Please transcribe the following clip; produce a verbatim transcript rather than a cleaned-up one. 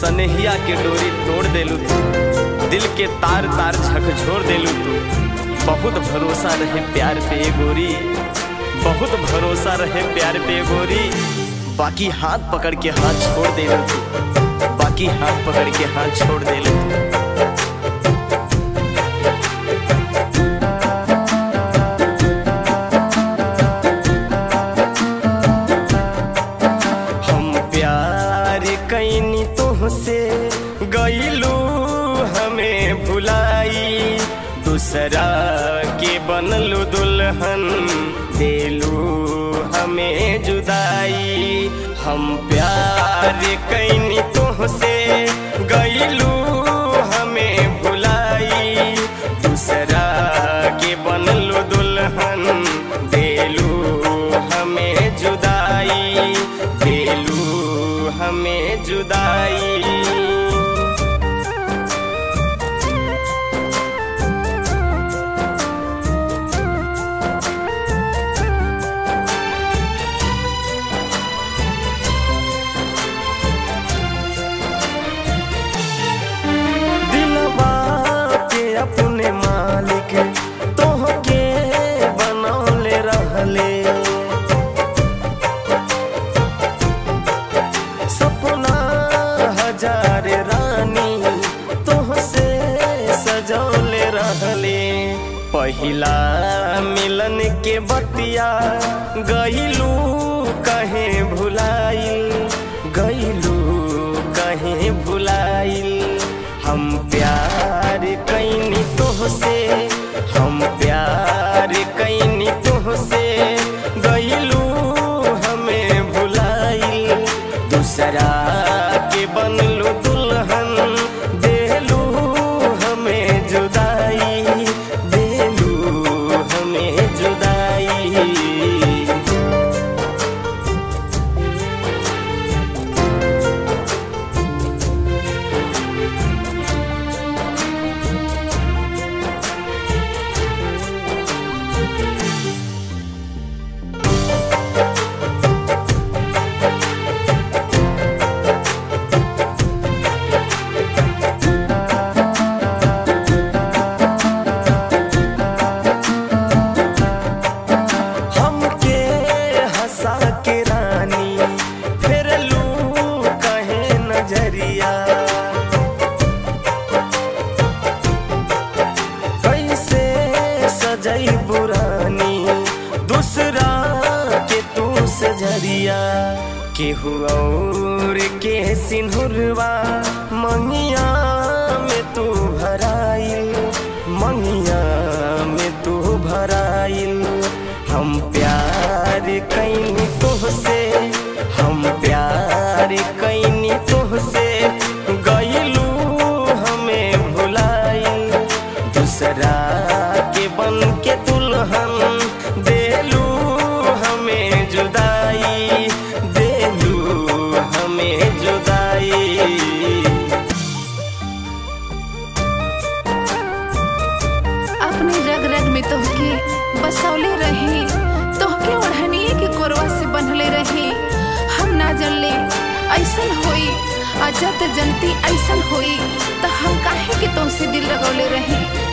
सनेहिया के डोरी तोड़ देलू तू, दिल के तार तार झकझोर देलू तू। बहुत भरोसा रहे प्यार पे गोरी, बहुत भरोसा रहे प्यार पे गोरी। बाकी हाथ पकड़ के हाथ छोड़ देलू तू, बाकी हाथ पकड़ के हाथ छोड़ देलू तू। कैनी तुहसे गईलू हमें भुलाई, दूसरा के बनलू दुल्हन देलू हमें जुदाई। हम प्यार कैनी तुहसे गईलू हमें भुलाई, दूसरा के बनलू दुल्हन देलू हमें जुदाई, देलू हमें जुदाई। दिलवा के अपने मालिक तोहके बनौले रहले, हजार रानी तोहसे सजौले रहले। पहिला मिलन के बतिया गईलू कहे भुलाइल, गईलू कहे भुलाइल। हम प्यार कैनी तोहसे, हम प्यार कैनी तोहसे गईलू हमें भुलाइल, दूसरा के बनलू दुल्हन देलू हमें जुदाई, देलू हमें जुदाई। कैसे सजई बुरानी दूसरा के तू सजरिया, केहू और के सिंहुरवा मंगिया में तू भराइल, मंगिया में तू भराइल। हम प्यार कैनी तुहसे, हम प्यार कैनी तुहसे गईलू हमें भुलाइल, दूसरा के बन के दुल्हन देलू हमें जुदाई, देलू हमें जुदाई। अपने रग रग में तोहके बसौले रही, तोहके ओढ़निए के कोरवा से बंधले रही। हम ना जानले ऐसन होई, अजत जनती ऐसन होई, तो हम काहे के तुमसे दिल लगौले रही।